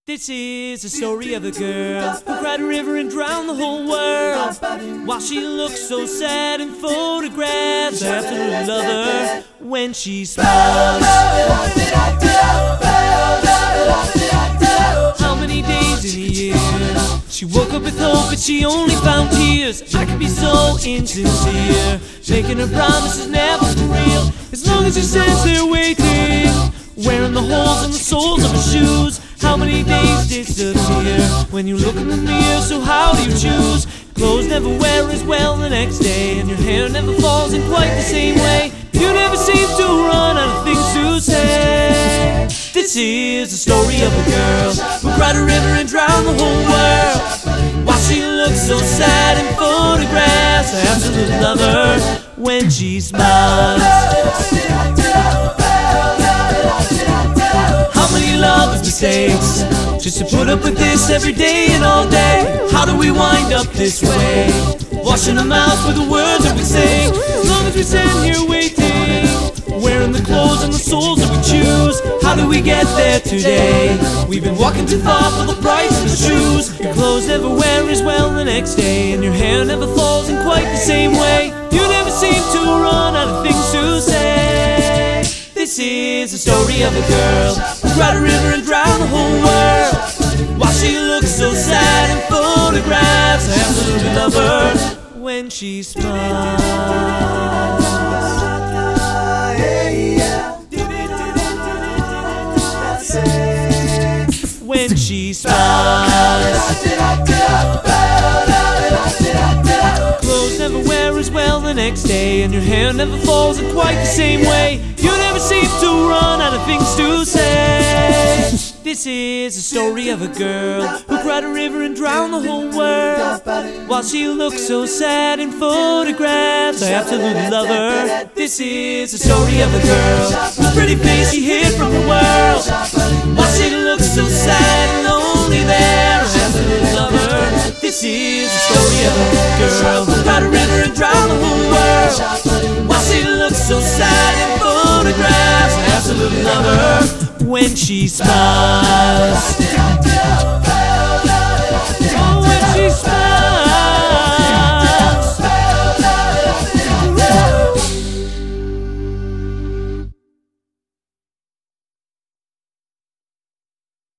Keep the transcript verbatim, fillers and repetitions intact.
This is the story of a girl who cried a river and drowned the whole world. While she looked so sad in photographs, I absolutely love her when she smiles. How many days in a year she woke up with hope, but she only found tears. I could be so insincere, making her promises never for real. As long as she stands there waiting, wearing the holes in the soles of her shoes. How many days disappear when you look in the mirror? So how do you choose? Clothes never wear as well the next day, and your hair never falls in quite the same way. You never seem to run out of things to say. This is the story of a girl who cried a river and drowned the whole world. While she looks so sad in photographs, I absolutely love her when she smiles. Love's mistakes, just to put up with this every day and all day. How do we wind up this way, washing our mouths with the words that we say? As long as we stand here waiting, wearing the clothes and the souls that we choose. How do we get there today? We've been walking too far for the price of the shoes. Your clothes never wear as well the next day, and your hair never falls in quite the same way. You never seem to run out of things to say. This is the story of a girl who cried a river and drowned the whole world. While she looks so sad in photographs, I absolutely love her when she smiles. When she smiles. Clothes never wear as well the next day, and your hair never falls in quite the same way. You never seem to run out of things to say. This is the story of a girl who cried a river and drowned the whole world. While she looks so sad in photographs, I absolutely love her. This is the story of a girl whose pretty face she hid from the world. While she looks so sad and lonely there, I absolutely love her. This is the story of a girl who cried a river and drowned the whole world. While she looks so sad in photographs, I absolutely love her when she smiles.